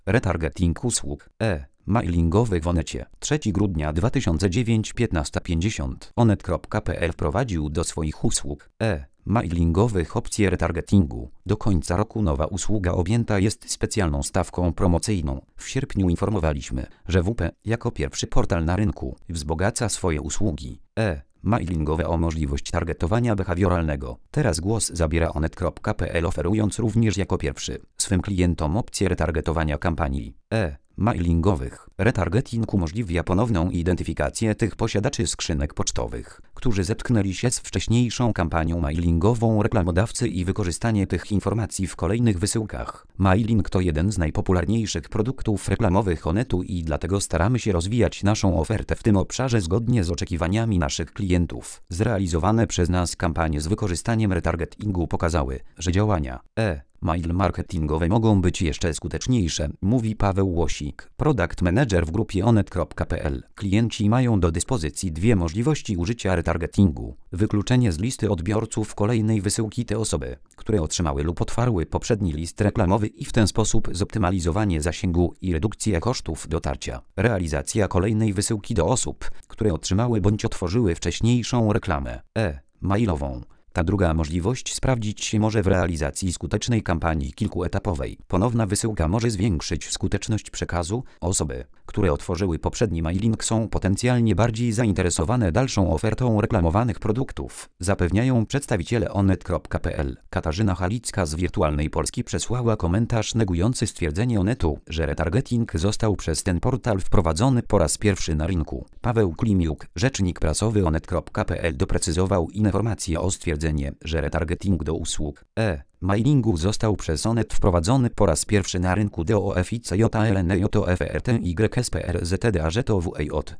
Retargeting usług mailingowych w Onecie. 3 grudnia 2009 15:50 Onet.pl wprowadził do swoich usług mailingowych opcję retargetingu. Do końca roku nowa usługa objęta jest specjalną stawką promocyjną. W sierpniu informowaliśmy, że WP jako pierwszy portal na rynku wzbogaca swoje usługi mailingowe o możliwość targetowania behawioralnego. Teraz głos zabiera Onet.pl, oferując również jako pierwszy swym klientom opcję retargetowania kampanii mailingowych. Retargeting umożliwia ponowną identyfikację tych posiadaczy skrzynek pocztowych, którzy zetknęli się z wcześniejszą kampanią mailingową reklamodawcy i wykorzystanie tych informacji w kolejnych wysyłkach. Mailing to jeden z najpopularniejszych produktów reklamowych Onetu i dlatego staramy się rozwijać naszą ofertę w tym obszarze zgodnie z oczekiwaniami naszych klientów. Zrealizowane przez nas kampanie z wykorzystaniem retargetingu pokazały, że działania mail marketingowe mogą być jeszcze skuteczniejsze, mówi Paweł Łosik, product manager w grupie Onet.pl. Klienci mają do dyspozycji dwie możliwości użycia retargetingu. Wykluczenie z listy odbiorców kolejnej wysyłki te osoby, które otrzymały lub otwarły poprzedni list reklamowy i w ten sposób zoptymalizowanie zasięgu i redukcja kosztów dotarcia. Realizacja kolejnej wysyłki do osób, które otrzymały bądź otworzyły wcześniejszą reklamę mailową. Ta druga możliwość sprawdzić się może w realizacji skutecznej kampanii kilkuetapowej. Ponowna wysyłka może zwiększyć skuteczność przekazu. Osoby, które otworzyły poprzedni mailing, są potencjalnie bardziej zainteresowane dalszą ofertą reklamowanych produktów, zapewniają przedstawiciele Onet.pl. Katarzyna Halicka z Wirtualnej Polski przesłała komentarz negujący stwierdzenie Onetu, że retargeting został przez ten portal wprowadzony po raz pierwszy na rynku. Paweł Klimiuk, rzecznik prasowy Onet.pl, doprecyzował informację o stwierdzeniu, że retargeting do usług mailingu został przez Onet wprowadzony po raz pierwszy na rynku DOFICJLNJOFRTYSPRZTDAŻTOWEJ.